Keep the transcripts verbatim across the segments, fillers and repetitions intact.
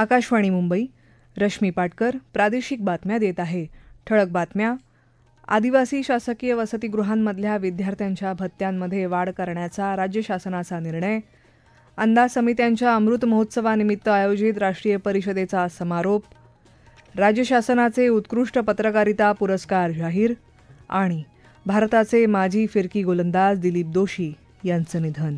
आकाशवाणी मुंबई. रश्मी पाटकर प्रादेशिक बातम्या देत आहे. ठळक बातम्या. आदिवासी शासकीय वसतिगृहांमधल्या विद्यार्थ्यांच्या भत्त्यांमध्ये वाढ करण्याचा राज्य शासनाचा निर्णय. अंदाज समित्यांच्या अमृत महोत्सवानिमित्त आयोजित राष्ट्रीय परिषदेचा समारोप. राज्य शासनाचे उत्कृष्ट पत्रकारिता पुरस्कार जाहीर. आणि भारताचे माजी फिरकी गोलंदाज दिलीप दोशी यांचं निधन.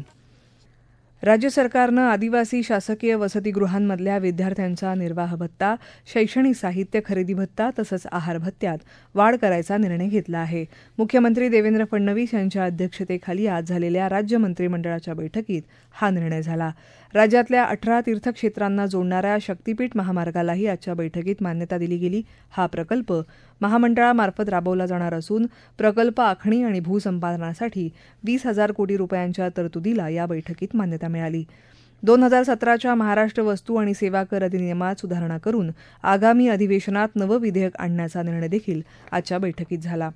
राज्य सरकारनं आदिवासी शासकीय वसतिगृहांमधल्या विद्यार्थ्यांचा निर्वाह भत्ता, शैक्षणिक साहित्य खरेदी भत्ता तसंच आहार भत्त्यात वाढ करायचा निर्णय घेतला आहे. मुख्यमंत्री देवेंद्र फडणवीस यांच्या अध्यक्षतेखाली आज झालेल्या राज्य मंत्रिमंडळाच्या बैठकीत हा निर्णय झाला. राज्यातल्या अठरा तीर्थक्षेत्रांना जोडणाऱ्या शक्तीपीठ महामार्गालाही आजच्या बैठकीत मान्यता दिली गेली. हा प्रकल्प महामंडळामार्फत राबवला जाणार असून प्रकल्प आखणी आणि भूसंपादनासाठी वीस हजार कोटी रुपयांच्या तरतुदीला या बैठकीत मान्यता मिळाली. दोन हजार सतराच्या महाराष्ट्र वस्तू आणि सेवा कर अधिनियमात सुधारणा करून आगामी अधिवेशनात नवं विधेयक आणण्याचा निर्णय देखील आजच्या बैठकीत झाला.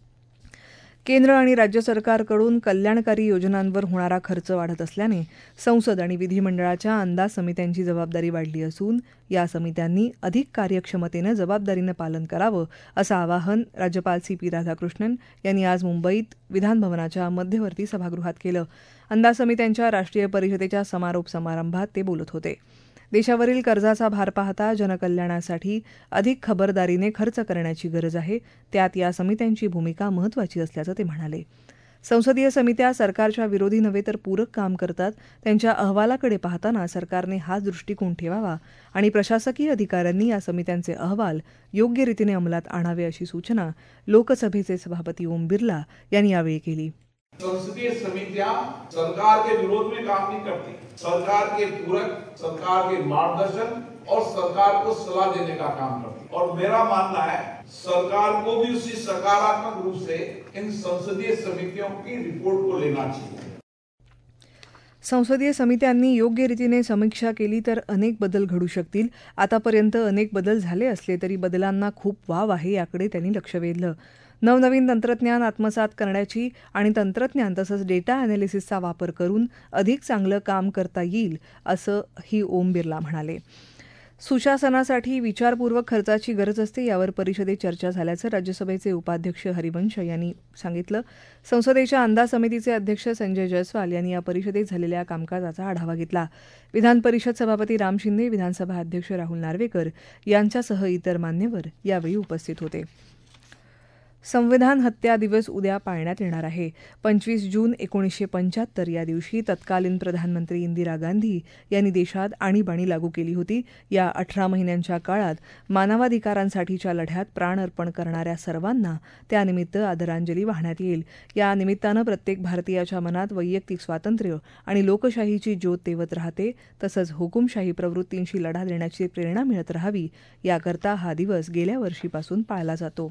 केंद्र आणि राज्य सरकारकडून कल्याणकारी योजनांवर होणारा खर्च वाढत असल्याने संसद आणि विधिमंडळाच्या अंदाज समित्यांची जबाबदारी वाढली असून या समित्यांनी अधिक कार्यक्षमतेनं जबाबदारीनं पालन करावं असं आवाहन राज्यपाल सी पी राधाकृष्णन यांनी आज मुंबईत विधानभवनाच्या मध्यवर्ती सभागृहात केलं. अंदाज समित्यांच्या राष्ट्रीय परिषदेच्या समारोप समारंभात ते बोलत होते. देशावरील कर्जाचा भार पाहता जनकल्याणासाठी अधिक खबरदारीने खर्च करण्याची गरज आहे. त्यात या समित्यांची भूमिका महत्त्वाची असल्याचं ते म्हणाले. संसदीय समित्या सरकारच्या विरोधी नव्हे तर पूरक काम करतात. त्यांच्या अहवालाकडे पाहताना सरकारने हाच दृष्टिकोन ठेवावा आणि प्रशासकीय अधिकाऱ्यांनी या समित्यांचे अहवाल योग्य रीतीने अंमलात आणावे अशी सूचना लोकसभेचे सभापती ओम बिर्ला यांनी यावेळी केली. संसदीय समितियां सरकार के विरोध में काम नहीं करती, सरकार के पूरक, सरकार के मार्गदर्शन और सरकार को सलाह देने का काम करती. और मेरा मानना है सरकार को भी उसी सकारात्मक रूप से इन संसदीय समितियों की रिपोर्ट को लेना चाहिए. संसदीय समित्यांनी योग्य रीतीने समीक्षा केली तर अनेक बदल घडू शकतील. आतापर्यंत अनेक बदल झाले असले तरी बदलांना खूप वाव आहे याकडे त्यांनी लक्ष वेधलं. नवनवीन तंत्रज्ञान आत्मसात करण्याची आणि तंत्रज्ञान तसंच डेटा अॅनालिसिसचा वापर करून अधिक चांगलं काम करता येईल असंही ओम बिर्ला म्हणाले. सुशासनासाठी विचारपूर्वक खर्चाची गरज असते यावर परिषदेत चर्चा झाल्याचं राज्यसभेचे उपाध्यक्ष हरिवंश यांनी सांगितलं. संसदेच्या अंदाज समितीचे अध्यक्ष संजय जयस्वाल यांनी या परिषदेत झालेल्या कामकाजाचा आढावा घेतला. विधान परिषद सभापती राम शिंदे, विधानसभा अध्यक्ष राहुल नार्वेकर यांच्यासह इतर मान्यवर यावेळी उपस्थित होते. संविधान हत्या दिवस उद्या पाळण्यात येणार आहे. पंचवीस जून एकोणीसशे पंच्याहत्तर या दिवशी तत्कालीन प्रधानमंत्री इंदिरा गांधी यांनी देशात आणीबाणी लागू केली होती. या अठरा महिन्यांच्या काळात मानवाधिकारांसाठीच्या लढ्यात प्राण अर्पण करणाऱ्या सर्वांना त्यानिमित्त आदरांजली वाहण्यात येईल. या निमित्तानं प्रत्येक भारतीयाच्या मनात वैयक्तिक स्वातंत्र्य आणि लोकशाहीची ज्योत तेवत राहते. तसंच हुकुमशाही प्रवृत्तींशी लढा देण्याची प्रेरणा मिळत राहावी याकरता हा दिवस गेल्या वर्षीपासून पाळला जातो.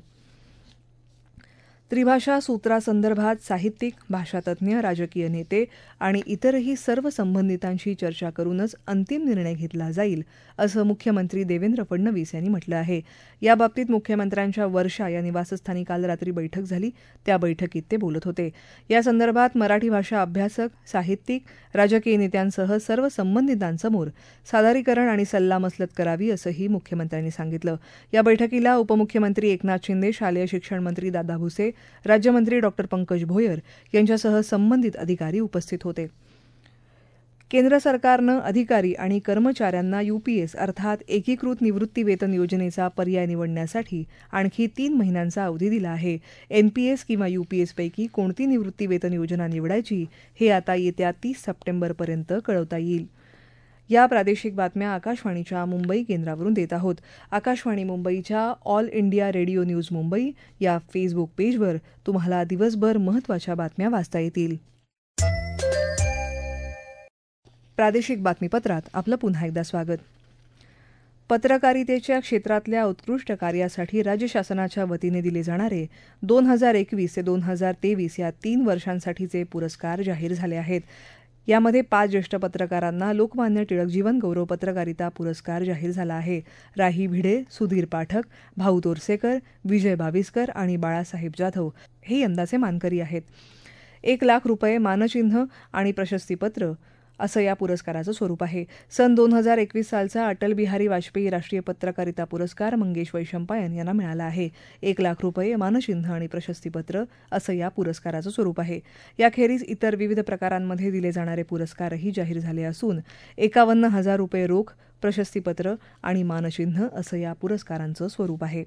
त्रिभाषा सूत्रासंदर्भात साहित्यिक, भाषातज्ञ, राजकीय नेते आणि इतरही सर्व संबंधितांशी चर्चा करूनच अंतिम निर्णय घेतला जाईल असं मुख्यमंत्री देवेंद्र फडणवीस यांनी म्हटलं आहे. याबाबतीत मुख्यमंत्र्यांच्या वर्षा या निवासस्थानी काल रात्री बैठक झाली. त्या बैठकीत ते बोलत होते. या संदर्भात मराठी भाषा अभ्यासक, साहित्यिक, राजकीय नेत्यांसह सर्व संबंधितांसमोर सादरीकरण आणि सल्लामसलत करावी असंही मुख्यमंत्र्यांनी सांगितलं. या बैठकीला उपमुख्यमंत्री एकनाथ शिंदे, शालेय शिक्षण मंत्री दादा भुसे, राज्यमंत्री डॉक्टर पंकज भोयर यांच्यासह संबंधित अधिकारी उपस्थित होते. केंद्र सरकारनं अधिकारी आणि कर्मचाऱ्यांना यूपीएस अर्थात एकीकृत निवृत्ती वेतन योजनेचा पर्याय निवडण्यासाठी आणखी तीन महिन्यांचा अवधी दिला आहे. एनपीएस किंवा यूपीएसपैकी कोणती निवृत्ती वेतन योजना निवडायची हे आता येत्या तीस सप्टेंबरपर्यंत कळवता येईल. या प्रादेशिक बातम्या आकाशवाणीच्या मुंबई केंद्रावरून देत आहोत. आकाशवाणी मुंबईच्या all India radio news Mumbai या फेसबुक पेजवर तुम्हाला दिवसभर महत्त्वाच्या बातम्या वाचता येतील. प्रादेशिक बातमीपत्रात आपलं पुन्हा एकदा स्वागत. पत्रकारितेच्या क्षेत्रातल्या उत्कृष्ट कार्यासाठी राज्य शासनाच्या वतीने दिले जाणारे दोन हजार एकवीस ते दोन हजार तेवीस या तीन वर्षांसाठीचे पुरस्कार जाहीर झाले आहेत. यामध्ये पाच ज्येष्ठ पत्रकारांना लोकमान्य टिळक जीवन गौरव पत्रकारिता पुरस्कार जाहीर झाला आहे. राही भिडे, सुधीर पाठक, भाऊ तोरसेकर, विजय बाविस्कर आणि बाळासाहेब जाधव हे यंदाचे मानकरी आहेत. एक लाख रुपये मानचिन्ह आणि प्रशस्तीपत्र असं या पुरस्काराचं स्वरूप आहे. सन दोन हजार एकवीस सालचा अटल बिहारी वाजपेयी राष्ट्रीय पत्रकारिता पुरस्कार मंगेश वैशंपायन यांना मिळाला आहे. एक लाख रुपये, मानचिन्ह आणि प्रशस्तीपत्र असं या पुरस्काराचं स्वरूप आहे. याखेरीज इतर विविध प्रकारांमध्ये दिले जाणारे पुरस्कारही जाहीर झाले असून एकावन्न हजार रुपये रोख, प्रशस्तीपत्र आणि मानचिन्ह असं या पुरस्कारांचं स्वरूप आहे.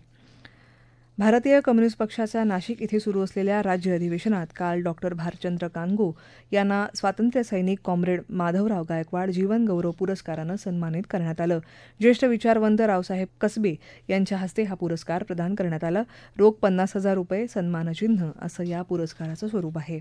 भारतीय कम्युनिस्ट पक्षाच्या नाशिक इथे सुरू असलेल्या राज्य अधिवेशनात काल डॉक्टर भारचंद्र कानगो यांना स्वातंत्र्य सैनिक कॉम्रेड माधवराव गायकवाड जीवन गौरव पुरस्कारानं सन्मानित करण्यात आलं. ज्येष्ठ विचारवंत रावसाहेब कसबे यांच्या हस्ते हा पुरस्कार प्रदान करण्यात आला. रोख पन्नास हजार रुपये, सन्मानचिन्ह असं या पुरस्काराचं स्वरूप आहे.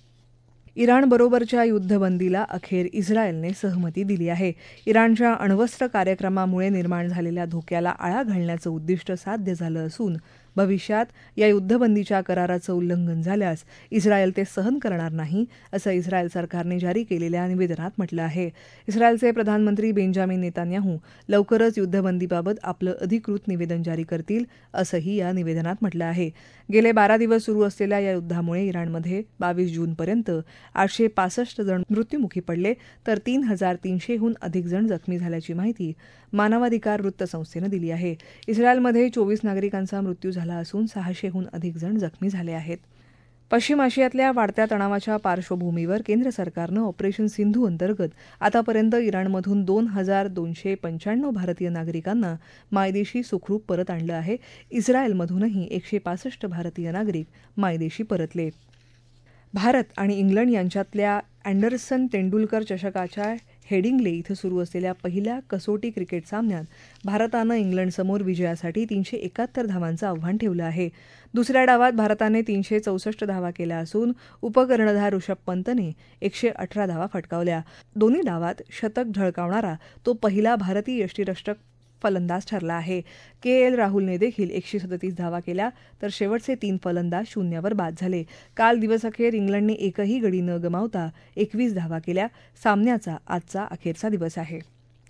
इराणबरोबरच्या युद्धबंदीला अखेर इस्रायलने सहमती दिली आहे. इराणच्या अण्वस्त्र कार्यक्रमामुळे निर्माण झालेल्या धोक्याला आळा घालण्याचं उद्दिष्ट साध्य झालं असून भविष्यात या युद्धबंदीच्या कराराचं उल्लंघन झाल्यास इस्रायल ते सहन करणार नाही, असं इस्रायल सरकारने जारी केलेल्या निवेदनात म्हटलं आहे. इस्रायलचे प्रधानमंत्री बेंजामिन नेतान्याहू लवकरच युद्धबंदीबाबत आपलं अधिकृत निवेदन जारी करतील, असंही या निवेदनात म्हटलं आहे. गेले बारा दिवस सुरू असलेल्या या युद्धामुळे इराणमध्ये बावीस जूनपर्यंत आठशे पासष्ट जण मृत्युमुखी पडले तर तीन हजार तीनशेहून अधिक जण जखमी झाल्याची माहिती मानवाधिकार वृत्तसंस्थेनं दिली आहे. इस्रायलमध्ये चोवीस नागरिकांचा मृत्यू झाला असून सहाशेहून अधिक जण जखमी झाले आहेत. पश्चिम आशियातल्या वाढत्या तणावाच्या पार्श्वभूमीवर केंद्र सरकारनं ऑपरेशन सिंधू अंतर्गत आतापर्यंत इराणमधून दोन हजार दोनशे पंच्याण्णव भारतीय नागरिकांना मायदेशी सुखरूप परत आणलं आहे. इस्रायलमधूनही एकशे पासष्ट भारतीय नागरिक मायदेशी परतले. भारत आणि इंग्लंड यांच्यातल्या अँडरसन तेंडुलकर चषकाच्या हेडिंग्ले इथं सुरू असलेल्या पहिल्या कसोटी क्रिकेट सामन्यात भारतानं इंग्लंडसमोर विजयासाठी तीनशे एकाहत्तर धावांचं आव्हान ठेवलं आहे. दुसऱ्या डावात भारताने तीनशे चौसष्ट धावा केल्या असून उपकर्णधार ऋषभ पंतने एकशे अठरा धावा फटकावल्या. दोन्ही डावात शतक झळकावणारा तो पहिला भारतीय यष्टिरक्षक फलंदाज ठरला आहे. के एल राहुलने देखील एकशे सदतीस धावा केल्या तर शेवटचे तीन फलंदाज शून्यावर बाद झाले. काल दिवसअखेर इंग्लंडने एकही गडी न गमावता एकवीस धावा केल्या. सामन्याचा आजचा अखेरचा दिवस आहे.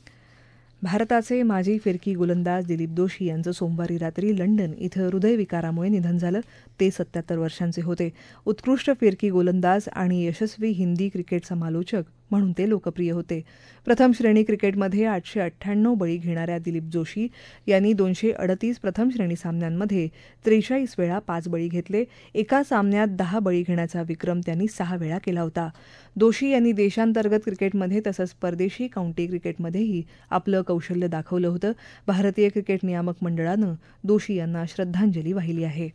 भारताचे माजी फिरकी गोलंदाज दिलीप दोशी यांचं सोमवारी रात्री लंडन इथं हृदयविकारामुळे निधन झालं. ते सत्याहत्तर वर्षांचे होते. उत्कृष्ट फिरकी गोलंदाज आणि यशस्वी हिंदी क्रिकेट समालोचक म्हणून ते लोकप्रिय होते. प्रथम श्रेणी क्रिकेटमध्ये आठशे अठ्ठ्याण्णव बळी घेणाऱ्या दिलीप जोशी यांनी दोनशे अडतीस प्रथम श्रेणी सामन्यांमध्ये त्रेचाळीस वेळा पाच बळी घेतले. एका सामन्यात दहा बळी घेण्याचा विक्रम त्यांनी सहा वेळा केला होता. दोशी यांनी देशांतर्गत क्रिकेटमध्ये तसंच परदेशी काउंटी क्रिकेटमध्येही आपलं कौशल्य दाखवलं होतं. भारतीय क्रिकेट नियामक मंडळानं दोशी यांना श्रद्धांजली वाहिली आहे.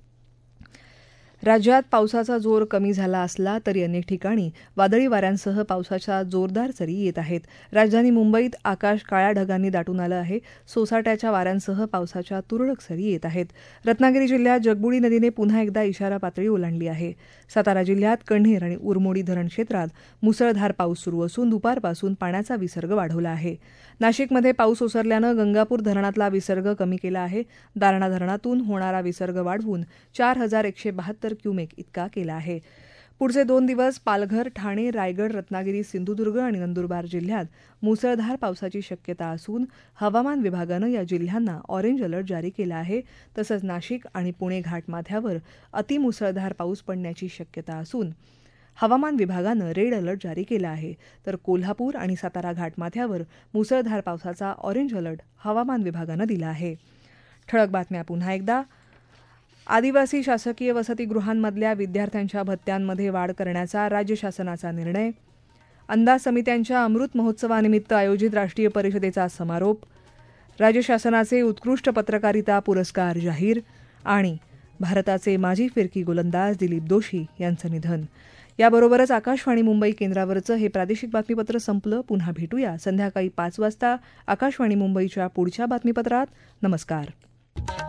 राज्यात पावसाचा जोर कमी झाला असला तरी अनेक ठिकाणी वादळी वाऱ्यांसह पावसाच्या जोरदार सरी येत आहेत. राजधानी मुंबईत आकाश काळ्या ढगांनी दाटून आलं आहे. सोसाट्याच्या वाऱ्यांसह पावसाच्या तुरळक सरी येत आहेत. रत्नागिरी जिल्ह्यात जगबुडी नदीने पुन्हा एकदा इशारा पातळी ओलांडली आहे. सातारा जिल्ह्यात कण्हेर आणि उरमोडी धरण क्षेत्रात मुसळधार पाऊस सुरू असून दुपारपासून पाण्याचा विसर्ग वाढवला आहे. नाशिकमध्ये पाऊस ओसरल्यानं गंगापूर धरणातला विसर्ग कमी केला आहे. दारणा धरणातून होणारा विसर्ग वाढवून चार हजार एकशे बहात्तर क्युमेक इतका केला आहे. पुढचे दोन दिवस पालघर, ठाणे, रायगड, रत्नागिरी, सिंधुदुर्ग आणि नंदुरबार जिल्ह्यात मुसळधार पावसाची शक्यता असून हवामान विभागानं या जिल्ह्यांना ऑरेंज अलर्ट जारी केला आहे. तसंच नाशिक आणि पुणे घाटमाथ्यावर अतिमुसळधार पाऊस पडण्याची शक्यता असून हवामान विभागानं रेड अलर्ट जारी केला आहे. तर कोल्हापूर आणि सातारा घाटमाथ्यावर मुसळधार पावसाचा ऑरेंज अलर्ट हवामान विभागानं दिला आहे. ठळक बातम्या पुन्हा एकदा. आदिवासी शासकीय वसतिगृहांमधल्या विद्यार्थ्यांच्या भत्त्यांमध्ये वाढ करण्याचा राज्य शासनाचा निर्णय. अंदाज समित्यांच्या अमृत महोत्सवानिमित्त आयोजित राष्ट्रीय परिषदेचा समारोप. राज्य शासनाचे उत्कृष्ट पत्रकारिता पुरस्कार जाहीर. आणि भारताचे माजी फिरकी गोलंदाज दिलीप दोशी यांचं निधन. याबरोबरच आकाशवाणी मुंबई केंद्रावरचं हे प्रादेशिक बातमीपत्र संपलं. पुन्हा भेटूया संध्याकाळी पाच वाजता आकाशवाणी मुंबईच्या पुढच्या बातमीपत्रात. नमस्कार.